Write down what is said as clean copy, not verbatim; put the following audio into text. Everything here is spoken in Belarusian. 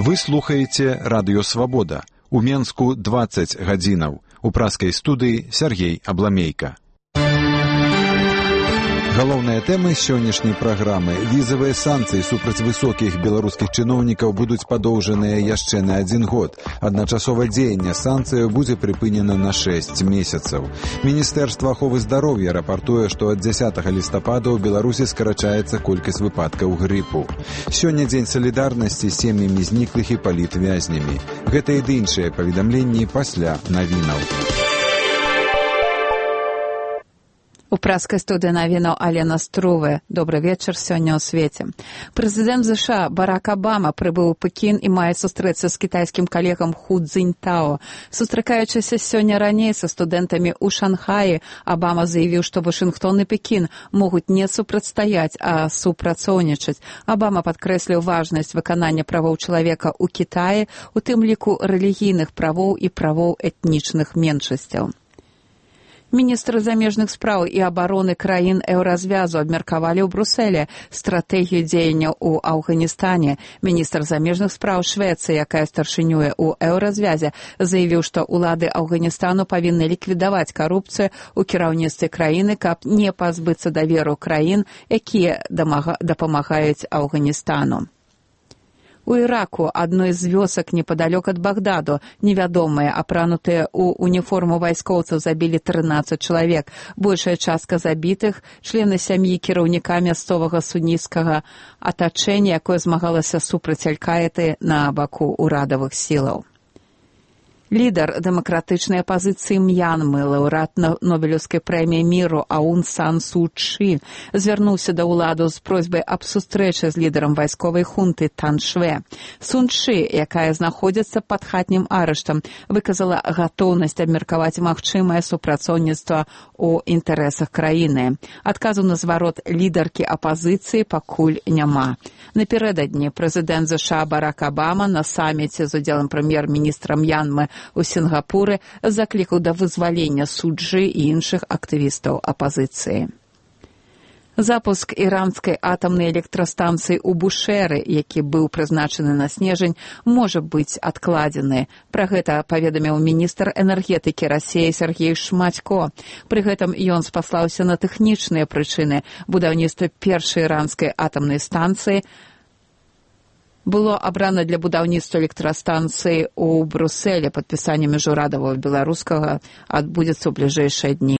Вы слухаеце Радыё Свабода. У Менску 20 гадзінаў. У праскай студыі Сергей Абламейка. Галоўныя тэмы сённяшняй праграмы. Візавыя санкцыі супраць высокіх беларускіх чыноўнікаў будуць падоўжаныя яшчэ на 1 год. Адначасова дзеянне санкцыяў будзе прыпынена на 6 месяцаў. Міністэрства аховы здароўя рапартуе, што ад 10 лістапада ў Беларусі скарачаецца колькасць выпадкаў грыпу. Сёння дзень салідарнасці з сем'ямі зніклых і палітвязнямі. Гэта і іншыя паведамленні пасля навінаў. У праскай студыі навінаў Алена Струве. Добры вечар сёння ў свеце. Прэзідэнт ЗША Барак Абама прыбыў у Пекін і мае сустрэцца з кітайскім калегам Ху Цзіньтао. Сустракаючыся сёння раней са студэнтамі ў Шанхаі, Абама заявіў, што Вашынгтон і Пекін могуць не супрацьстаяць, а супрацоўнічаць. Абама падкрэсліў важнасць выканання правоў чалавека ў Кітаі, у тым ліку рэлігійных правоў і правоў этнічных меншасцяў. Міністры замежных спраў і абароны краін еўразвязу абмеркавалі ў Брусэле стратэгію дзеянняў у Афганістане. Міністр замежных спраў Швецыі, якая старшынюе ў еўразвязе, заявіў, што ўлады Афганістану павінны ліквідаваць карупцыю ў кіраўніцтве краіны, каб не пазбыцца даверу краін, якія дапамагаюць Афганістану. У Іраку адной з вёсак непадалёк ад Багдаду невядомыя, апранутыя ў уніформу вайскоўцаў, забілі 13 чалавек. Большая частка забітых – члены сям'і кіраўніка мясцовага суніцкага атачэння, якое змагалася супраць Аль-Каіды на баку ўрадавых сілаў. Лідар дэмакратычнай апазіцыі М'янмы, лаўрэат Нобелеўскай прэміі міру Аун Сан Су Чхі, звярнуўся да ўладаў з просьбай аб сустрэчы з лідарам вайсковай хунты Тан Швэ. Сун Чхі, якая знаходзіцца пад хатнім арыштам, выказала гатоўнасць абмеркаваць магчымае супрацоўніцтва ў інтарэсах краіны. Адказу на зварот лідаркі апазіцыі пакуль няма. Напярэдадні прэзідэнт ЗША Барак Абама на саміце з удзелам прэм'ер-міністра М'янмы у Сінгапуры заклікаў да вызвалення Суджы і іншых актывістаў апазіцыі. Запуск іранскай атамнай электрастанцыі ў Бушэры, які быў прызначаны на снежань, можа быць адкладзены. Пра гэта паведаміў міністр энергетыкі Расіі Сергей Шматько. Пры гэтым ён спаслаўся на тэхнічныя прычыны. Будаўніцтва першай іранскай атамнай станцыі было абрана для будаўніцтва электрастанцыі ў Брусэле. Падпісанне міжурадавага беларускага адбудзецца ў бліжэйшыя дні.